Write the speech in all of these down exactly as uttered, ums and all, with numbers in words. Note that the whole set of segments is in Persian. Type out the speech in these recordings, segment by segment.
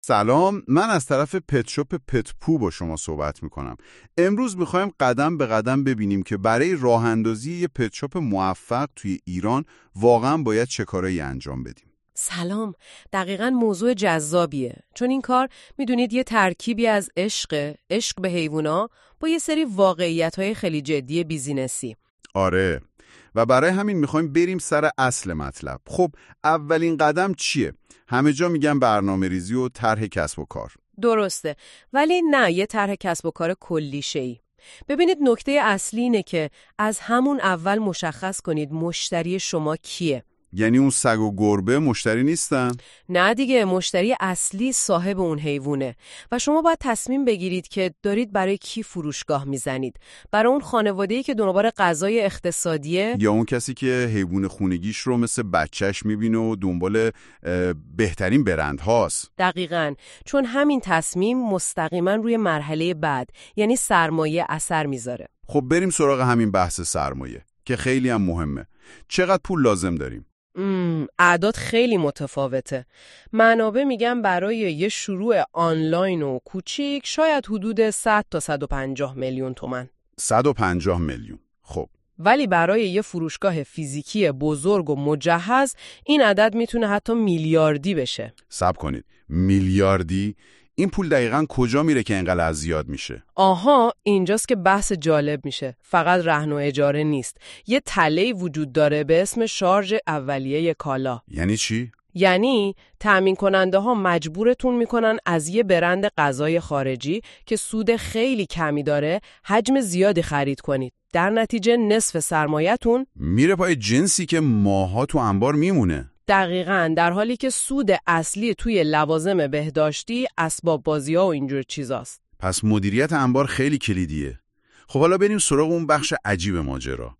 سلام، من از طرف پت شاپ پتپو با شما صحبت میکنم. امروز میخوایم قدم به قدم ببینیم که برای راه اندازی یه پت شاپ موفق توی ایران واقعا باید چه کارایی انجام بدیم. سلام، دقیقاً موضوع جذابیه، چون این کار میدونید یه ترکیبی از عشق، عشق به حیوونا با یه سری واقعیت‌های خیلی جدی بیزینسی. آره، و برای همین میخوایم بریم سر اصل مطلب. خب اولین قدم چیه؟ همه جا میگن برنامه ریزی و طرح کسب و کار. درسته، ولی نه یه طرح کسب و کار کلیشه‌ای. ببینید نکته اصلی اینه که از همون اول مشخص کنید مشتری شما کیه. یعنی اون سگ و گربه مشتری نیستن؟ نه دیگه، مشتری اصلی صاحب اون حیوونه و شما باید تصمیم بگیرید که دارید برای کی فروشگاه میزنید. برای اون خانواده‌ای که دنبال غذای اقتصادیه، یا اون کسی که حیوان خونگیش رو مثل بچهش میبینه و دنبال بهترین برند هاست؟ دقیقاً، چون همین تصمیم مستقیما روی مرحله بعد یعنی سرمایه اثر میذاره. خب بریم سراغ همین بحث سرمایه که خیلی هم مهمه. چقدر پول لازم داریم؟ ام، اعداد خیلی متفاوته. منابع میگن برای یه شروع آنلاین و کوچیک شاید حدود صد تا صد و پنجاه میلیون تومان. صد و پنجاه میلیون. خب ولی برای یه فروشگاه فیزیکی بزرگ و مجهز این عدد میتونه حتی میلیاردی بشه. صبر کنید، میلیاردی؟ این پول دقیقاً کجا میره که اینقدر از زیاد میشه؟ آها، اینجاست که بحث جالب میشه. فقط رهن و اجاره نیست. یه تله‌ای وجود داره به اسم شارژ اولیه کالا. یعنی چی؟ یعنی تأمین کننده ها مجبورتون میکنن از یه برند غذای خارجی که سود خیلی کمی داره حجم زیادی خرید کنید. در نتیجه نصف سرمایه‌تون میره پای جنسی که ماها تو انبار میمونه. دقیقاً، در حالی که سود اصلی توی لوازم بهداشتی، اسباب بازی‌ها و اینجور چیزاست. پس مدیریت انبار خیلی کلیدیه. خب حالا بریم سراغ اون بخش عجیب ماجرا.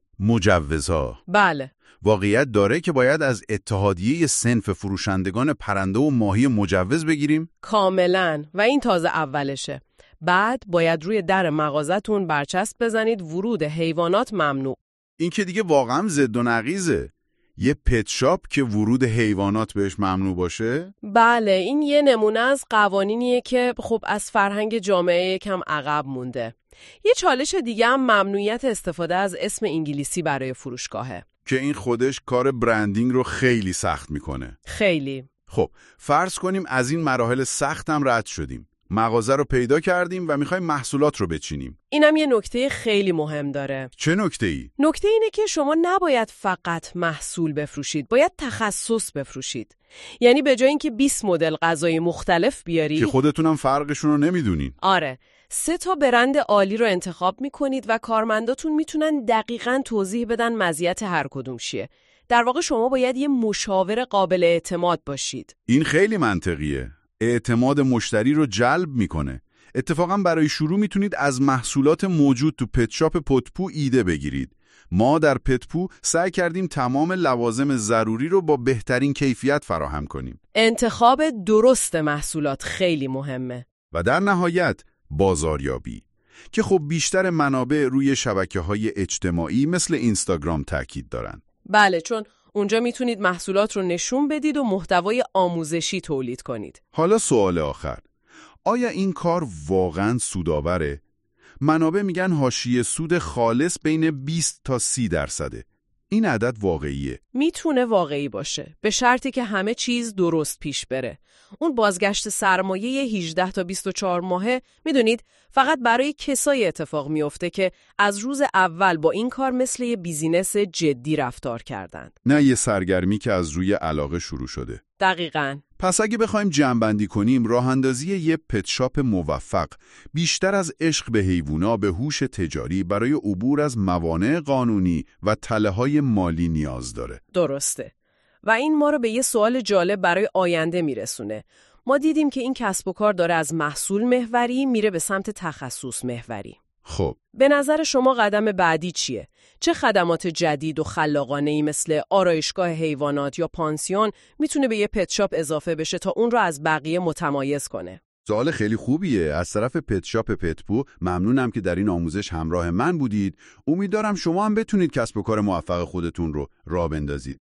مجوزها. بله. واقعیت داره که باید از اتحادیه صنف فروشندگان پرنده و ماهی مجوز بگیریم؟ کاملاً، و این تازه اولشه. بعد باید روی در مغازتون برچسب بزنید ورود حیوانات ممنوع. این که دیگه واقعا ضد و نقیضه. یه پت شاپ که ورود حیوانات بهش ممنوع باشه؟ بله، این یه نمونه از قوانینیه که خب از فرهنگ جامعه یکم عقب مونده. یه چالش دیگه هم ممنوعیت استفاده از اسم انگلیسی برای فروشگاهه که این خودش کار برندینگ رو خیلی سخت میکنه. خیلی. خب فرض کنیم از این مراحل سخت هم رد شدیم. مغازه رو پیدا کردیم و میخوایم محصولات رو بچینیم. اینم یه نکته خیلی مهم داره. چه نکته‌ای؟ نکته اینه که شما نباید فقط محصول بفروشید، باید تخصص بفروشید. یعنی به جای اینکه بیست مدل غذای مختلف بیاری که خودتونم فرقشون رو نمیدونین. آره، سه تا برند عالی رو انتخاب میکنید و کارمنداتون میتونن دقیقاً توضیح بدن مزیت هر کدوم چیه. در واقع شما باید یه مشاور قابل اعتماد باشید. این خیلی منطقیه. اعتماد مشتری رو جلب میکنه. اتفاقا برای شروع میتونید از محصولات موجود تو پت شاپ پتپو ایده بگیرید. ما در پتپو سعی کردیم تمام لوازم ضروری رو با بهترین کیفیت فراهم کنیم. انتخاب درست محصولات خیلی مهمه. و در نهایت بازاریابی که خب بیشتر منابع روی شبکه‌های اجتماعی مثل اینستاگرام تاکید دارن. بله، چون اونجا میتونید محصولات رو نشون بدید و محتوای آموزشی تولید کنید. حالا سوال آخر. آیا این کار واقعاً سودآوره؟ منابع میگن حاشیه سود خالص بین بیست تا سی درصده. این عدد واقعیه؟ میتونه واقعی باشه، به شرطی که همه چیز درست پیش بره. اون بازگشت سرمایه هجده تا بیست و چهار ماهه میدونید فقط برای کسایی اتفاق میفته که از روز اول با این کار مثل یه بیزینس جدی رفتار کردند. نه یه سرگرمی که از روی علاقه شروع شده. دقیقاً. پس اگه بخوایم جمع‌بندی کنیم، راه اندازی یه پت شاپ موفق بیشتر از عشق به حیوونا به هوش تجاری برای عبور از موانع قانونی و تله‌های مالی نیاز داره. درسته. و این ما رو به یه سوال جالب برای آینده میرسونه. ما دیدیم که این کسب و کار داره از محصول محوری میره به سمت تخصص محوری. خب به نظر شما قدم بعدی چیه؟ چه خدمات جدید و خلاقانه‌ای مثل آرایشگاه حیوانات یا پانسیون میتونه به یه پت شاپ اضافه بشه تا اون رو از بقیه متمایز کنه؟ سوال خیلی خوبیه. از طرف پت شاپ پتپو ممنونم که در این آموزش همراه من بودید. امیدوارم شما هم بتونید کسب و کار موفق خودتون رو راه بندازید.